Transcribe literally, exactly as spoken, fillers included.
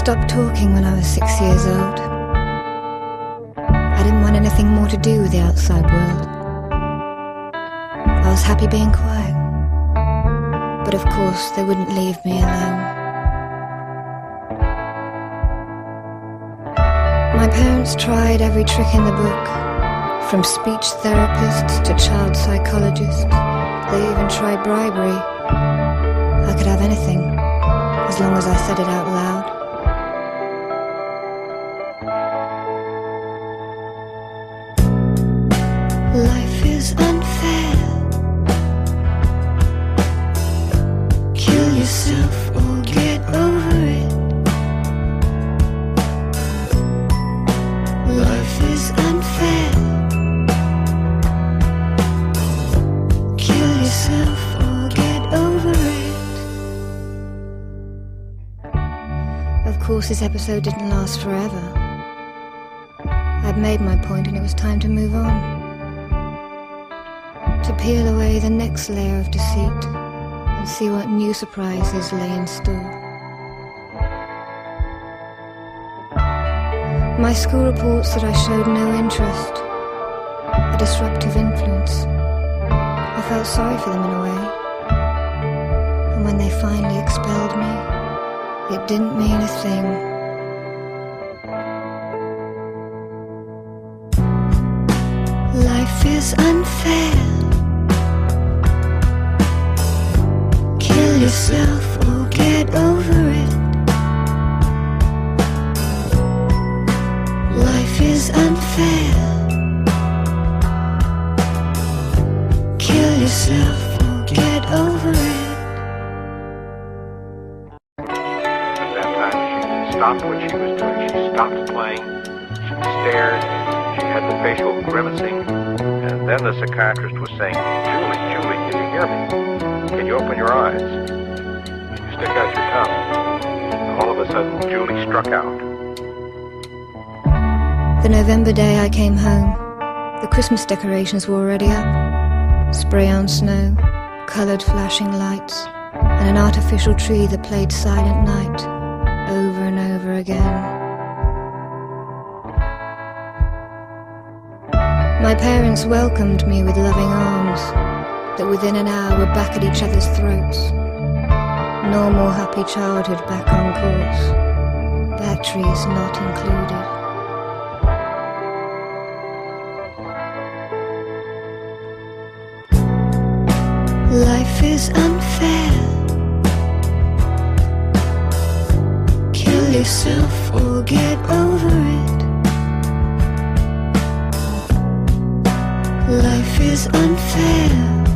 stopped talking when I was six years old. I didn't want anything more to do with the outside world. I was happy being quiet, but of course they wouldn't leave me alone. My parents tried every trick in the book, from speech therapists to child psychologists. They even tried bribery. I could have anything, as long as I said it out loud. Life is unfair. Kill yourself or get over it. Life is unfair. Kill yourself or get over it. Of course, this episode didn't last forever. I'd made my point and it was time to move on. To peel away the next layer of deceit and see what new surprises lay in store. My school reports that I showed no interest, a disruptive influence. I felt sorry for them in a way. And when they finally expelled me, it didn't mean a thing. Life is unfair. Kill yourself or get over it. Life is unfair. Kill yourself or get over it. At that time, she stopped what she was doing. She stopped playing. She stared. She had the facial grimacing. And then the psychiatrist was saying, Julie, Julie, can you hear me? Can you open your eyes? Can you stick out your tongue? All of a sudden, Julie struck out. The November day I came home, the Christmas decorations were already up. Spray-on snow, coloured flashing lights, and an artificial tree that played Silent Night over and over again. My parents welcomed me with loving arms that within an hour were back at each other's throats. Normal happy childhood back on course, batteries not included. Life is unfair. Kill yourself or get over it. Life is unfair.